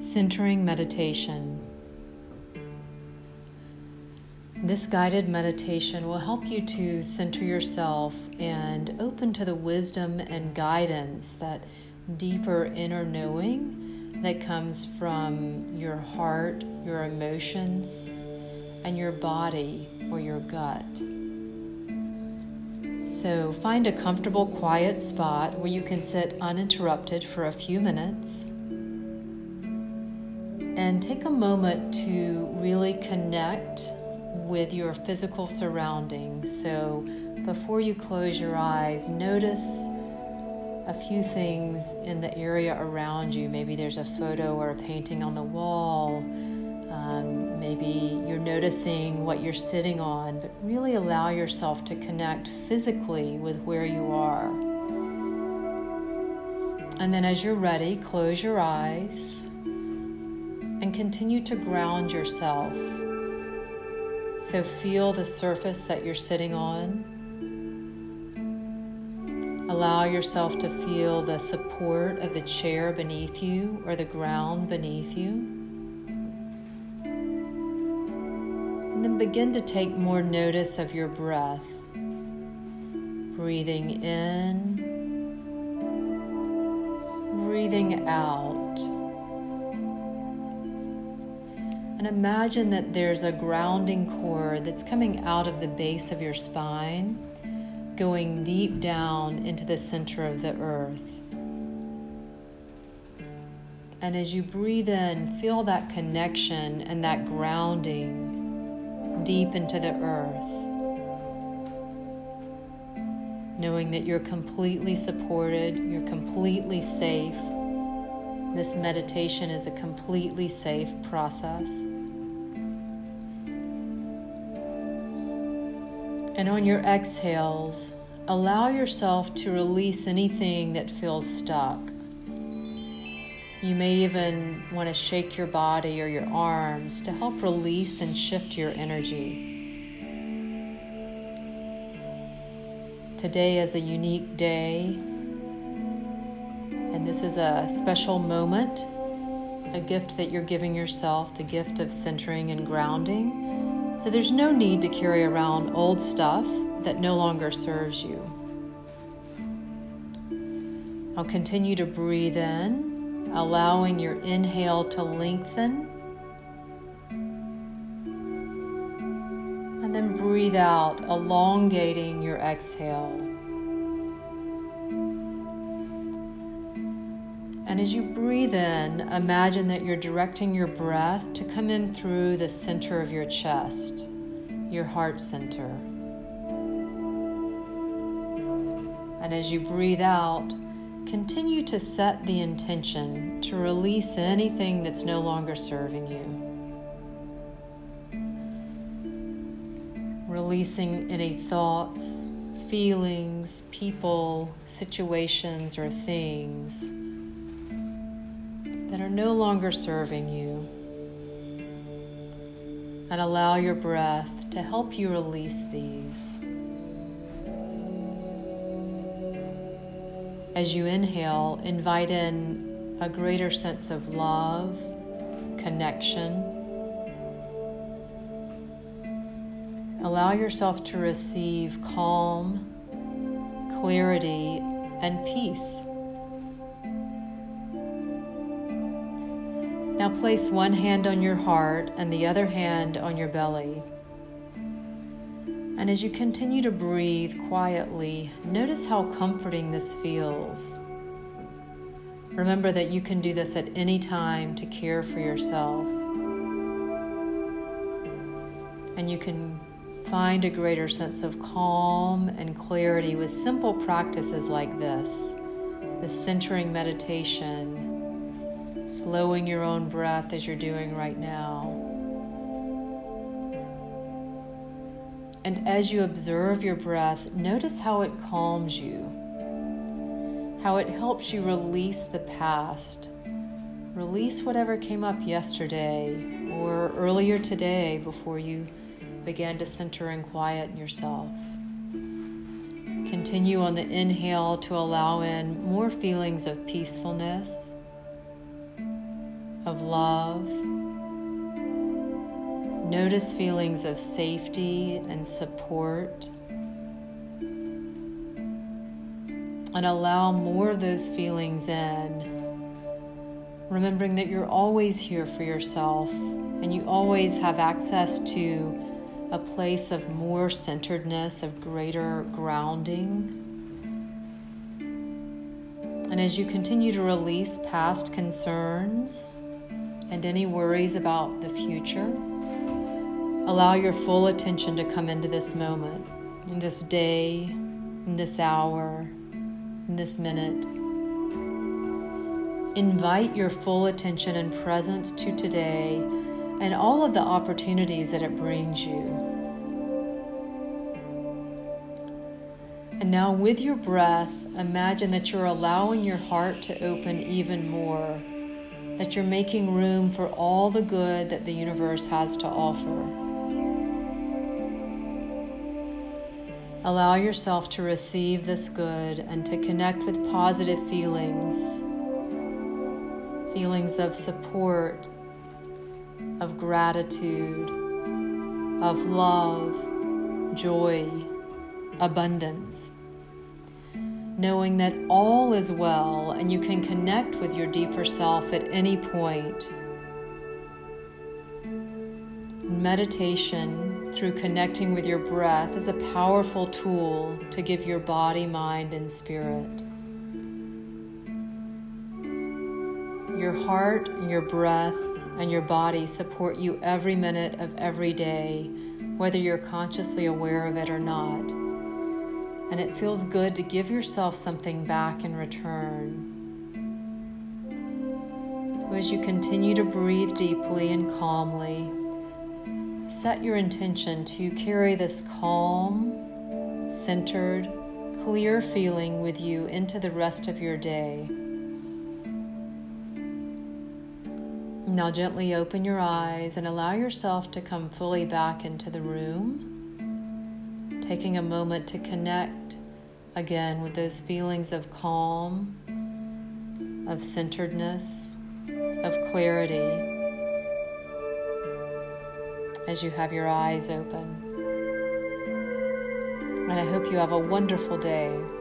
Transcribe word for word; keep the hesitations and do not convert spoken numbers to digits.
Centering meditation. This guided meditation will help you to center yourself and open to the wisdom and guidance, that deeper inner knowing that comes from your heart, your emotions, and your body or your gut. So find a comfortable, quiet spot where you can sit uninterrupted for a few minutes. And take a moment to really connect with your physical surroundings. So before you close your eyes, notice a few things in the area around you. Maybe there's a photo or a painting on the wall. Um, maybe you're noticing what you're sitting on, but really allow yourself to connect physically with where you are. And then as you're ready, close your eyes and continue to ground yourself. So feel the surface that you're sitting on. Allow yourself to feel the support of the chair beneath you or the ground beneath you. And then begin to take more notice of your breath. Breathing in, breathing out. And imagine that there's a grounding cord that's coming out of the base of your spine, going deep down into the center of the earth. And as you breathe in, feel that connection and that grounding deep into the earth, knowing that you're completely supported, you're completely safe. This meditation is a completely safe process. And on your exhales, allow yourself to release anything that feels stuck. You may even want to shake your body or your arms to help release and shift your energy. Today is a unique day, and this is a special moment, a gift that you're giving yourself, the gift of centering and grounding. So there's no need to carry around old stuff that no longer serves you. I'll continue to breathe in, allowing your inhale to lengthen. And then breathe out, elongating your exhale. And as you breathe in, imagine that you're directing your breath to come in through the center of your chest, your heart center. And as you breathe out, continue to set the intention to release anything that's no longer serving you. Releasing any thoughts, feelings, people, situations, or things that are no longer serving you, and allow your breath to help you release these. As you inhale, invite in a greater sense of love, connection. Allow yourself to receive calm, clarity, and peace. Now place one hand on your heart and the other hand on your belly. And as you continue to breathe quietly, notice how comforting this feels. Remember that you can do this at any time to care for yourself. And you can find a greater sense of calm and clarity with simple practices like this, the centering meditation, slowing your own breath as you're doing right now. And as you observe your breath, notice how it calms you, how it helps you release the past, release whatever came up yesterday or earlier today before you began to center and quiet yourself. Continue on the inhale to allow in more feelings of peacefulness, of love. Notice feelings of safety and support. And allow more of those feelings in, remembering that you're always here for yourself and you always have access to a place of more centeredness, of greater grounding. And as you continue to release past concerns and any worries about the future, allow your full attention to come into this moment, in this day, in this hour, in this minute. Invite your full attention and presence to today and all of the opportunities that it brings you. And now with your breath, imagine that you're allowing your heart to open even more, that you're making room for all the good that the universe has to offer. Allow yourself to receive this good and to connect with positive feelings, feelings of support, of gratitude, of love, joy, abundance, knowing that all is well and you can connect with your deeper self at any point. Meditation, through connecting with your breath, is a powerful tool to give your body, mind, and spirit. Your heart, your breath, and your body support you every minute of every day, whether you're consciously aware of it or not. And it feels good to give yourself something back in return. So as you continue to breathe deeply and calmly, set your intention to carry this calm, centered, clear feeling with you into the rest of your day. Now gently open your eyes and allow yourself to come fully back into the room, taking a moment to connect again with those feelings of calm, of centeredness, of clarity as you have your eyes open. And I hope you have a wonderful day.